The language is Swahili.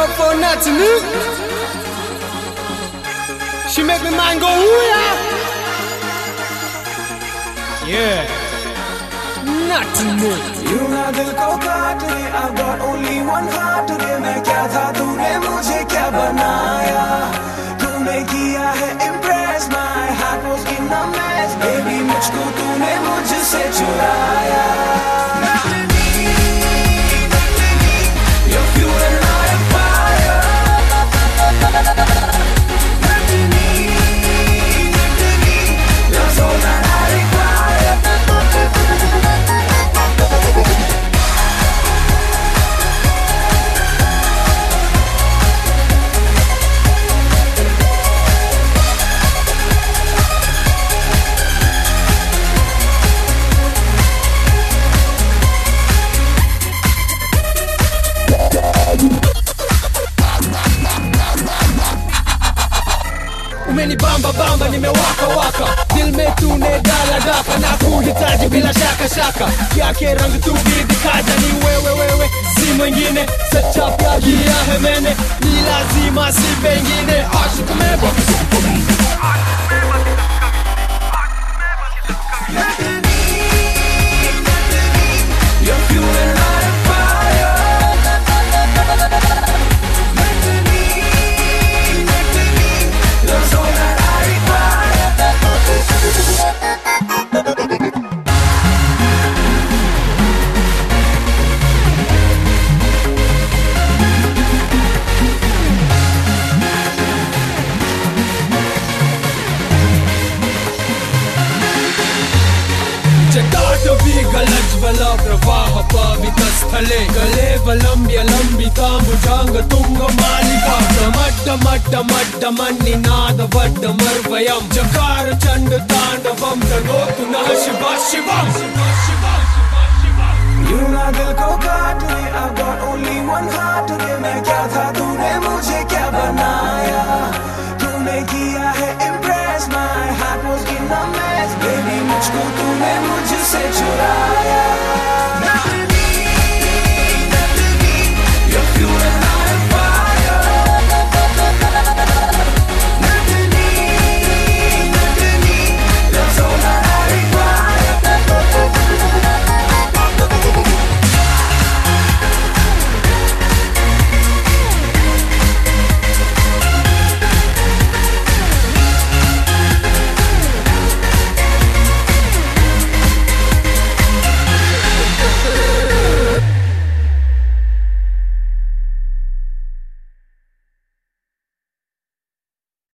up for nothing, She make me mind go, ooh yeah. Yeah. Nothing new. You ना दिल को काट दे, I've got only one heart today. मैं क्या था तूने मुझे क्या बनाया, तूने किया है impress, my heart was in a mess. Baby मुझको तूने मुझसे चुराया. You're fuel and I am fire. That's all that I require. Umenibamba bamba nimewaka waka, दिल में तूने डाला डाका, ना kuhitaji bila shaka shaka, yake rangi tu bidikaja ni wewe si mwingine, सच्चा प्यार किया है मैंने, ni lazima si pengine, आशिक में बस You're fuel and I am fire. That's all that I require. Jagatavi galajvala pravaha pavitastale, Galevalamya lambitam bhujanga tunga malika, Madda manni nada vadda marvayam, Jakara chanda tandavam tarotu na shiva shivam. You ना दिल को काट दे, I've got only one heart today. मैं क्या था तूने मुझे क्या बनाया, तूने किया है impress, my heart was in a mess. Baby मुझको तूने मुझसे चुराया.